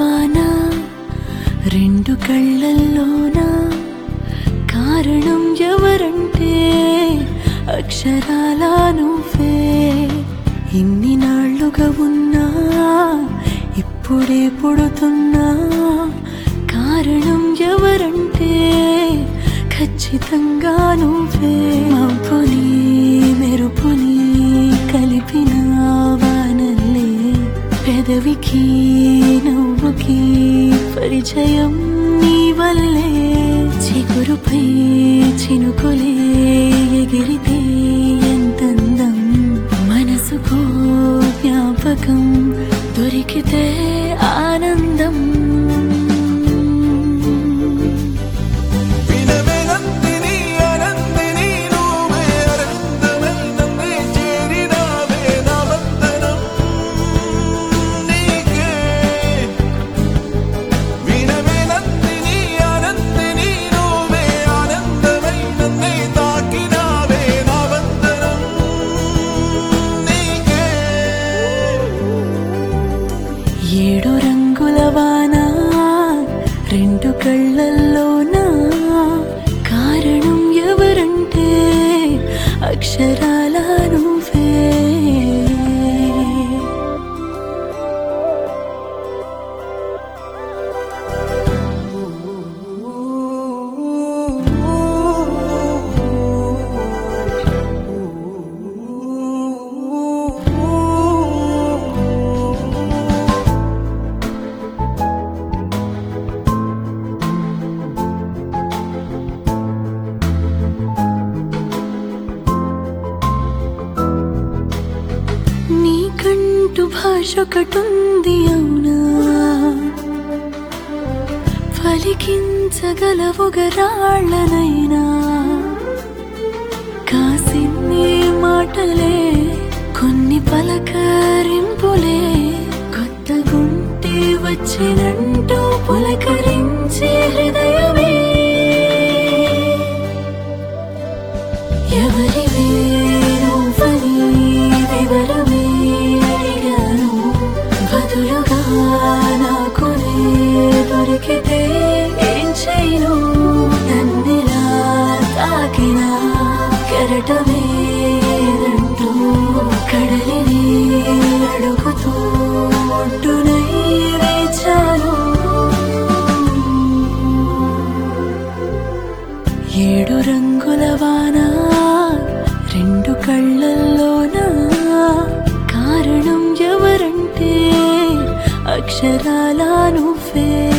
వాన రెండు కళ్ళల్లోన కారణం ఎవరంటే అక్షరాల నువ్వే. ఇన్ని నాళ్ళుగా ఉన్నా ఇప్పుడే పుడుతున్నా కారణం ఎవరంటే ఖచ్చితంగా నువ్వే. మబ్బుని మెరుపుని కలిపిన వానల్లే పెదవికి నవ్వుకి పరిచయం నీ వల్లే. చిగురుపై చినుకులే ఎగిరితే ఎంతందం, మనసుకు జ్ఞాపకం దొరికితే ఆనందం. ఏడు రంగుల వాన రెండు కళ్ళల్లోన కారణం ఎవరంటే అక్షరాల నువ్వే. నీకంటూ భాషొకటుంది అవునా, పలికించగలవుగరాళ్ళనైనా. కాసిన్ని మాటలే కొన్ని పలకరింపులే కొత్త గుంటే వచ్చినంటూ పులకరించే హృదయమే. ఎవరివే నువ్వని వివరమే అడిగాను, బదులుగా నాకునే దొరికితే ఏం చేయను. నన్నిలా తాకిన కెరటమేదంటూ కడలిని అడుగుతూ ఒడ్డునై వేచాను. ఏడు రంగుల వాన రెండు కళ్ళల్లోన కారణం ఎవరంటే అక్షరాల నువ్వే.